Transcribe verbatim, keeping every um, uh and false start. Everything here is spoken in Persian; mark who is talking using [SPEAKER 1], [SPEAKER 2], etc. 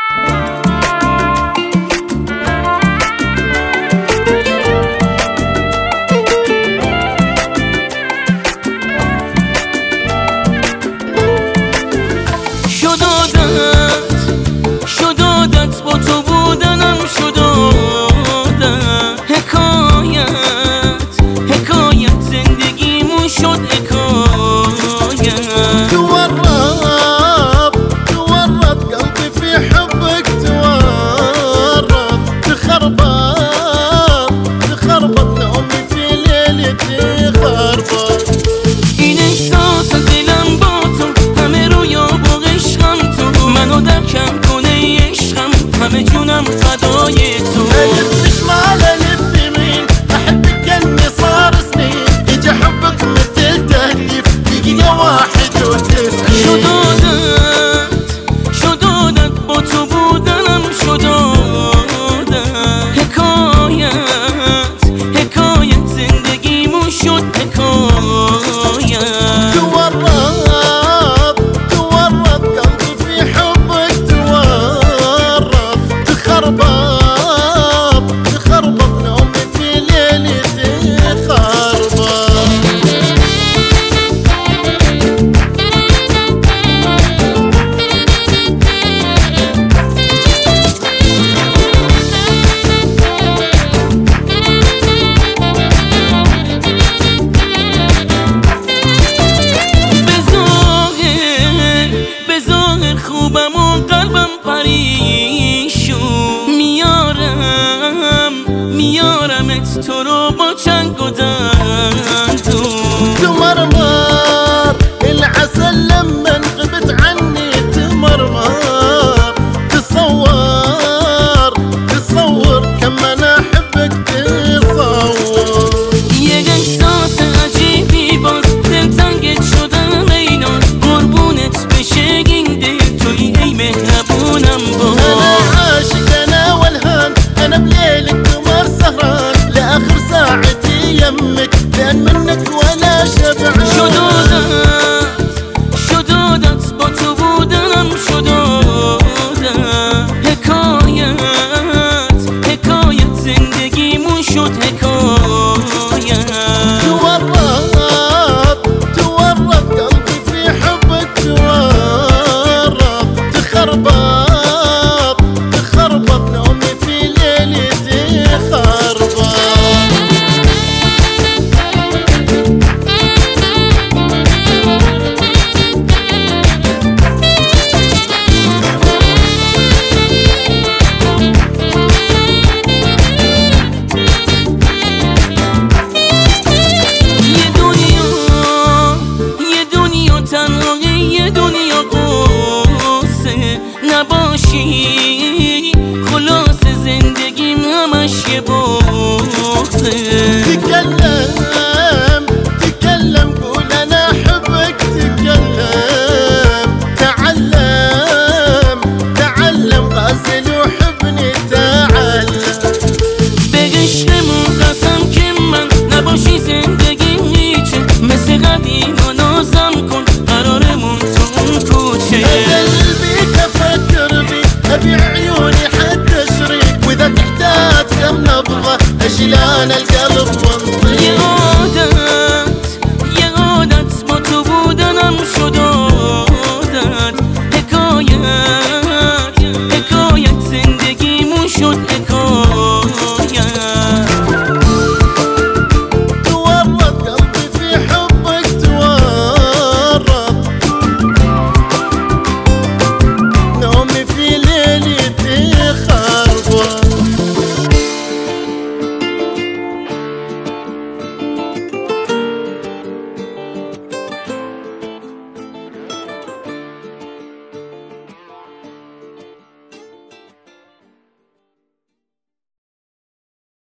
[SPEAKER 1] شدادت با تو بودنم شدادت حکایت حکایت زندگیمون شد حکایت
[SPEAKER 2] تورط تورط قلبي في حبك تورط تخربط تخربط نومي في ليلتي خربط
[SPEAKER 1] این احساس دلم با تو همه رویا با عشقم تو منو درکم کنه عشقم همه جونم فدای تو
[SPEAKER 2] ألف شمال ألف يمين أحبك كأني صار سنين يجي حبك مثل تهديف دقيقة واحد وتسعين
[SPEAKER 1] شدادت شدادت با تو بودنم شدادت حکایت حکایت زندگیمون شد حکایت
[SPEAKER 2] تورط تورط قلبي في حبك تورط تخربط تخربط نومي في ليلتي خربط
[SPEAKER 1] خوبم و قلبم پریشون میارم میارمت تو رو با چنگ و دندون
[SPEAKER 2] تمرمر العسل لما غبت عني تمرمر تصور تصور كم انا احبك تصور
[SPEAKER 1] یک احساس عجیبی باز دلتنگت شدم اینان قربونت بشه این دل توی ای مهربونم با
[SPEAKER 2] انا عاشق انا والهان انا بليلك قمر سهران لاخر ساعتي يمك لان منك ولا شبعان
[SPEAKER 1] شدادت شدادت با تو بودنم شدادت حکایت حکایت زندگیمون شد حکایت
[SPEAKER 2] تورط تورط قلبي في حبك تورط تخربط تخربط نومي في ليلتي خربط
[SPEAKER 1] تنهایی یه دنیا قصه نباشی خلاص زندگیم همش یه بغضه
[SPEAKER 2] تكلم تكلم قول انا احبك تكلم تعلم تعلم غازل وحبني تعلم
[SPEAKER 1] به عشقمون قسم که من نباشی زندگیم هیچه مثل قدیم و نازم کن قرارمون تو اون کوچه
[SPEAKER 2] قلبي افكر بيك ابيع عيوني حتى اشريك واذا تحتاج كم نبضه اشيل انا القلب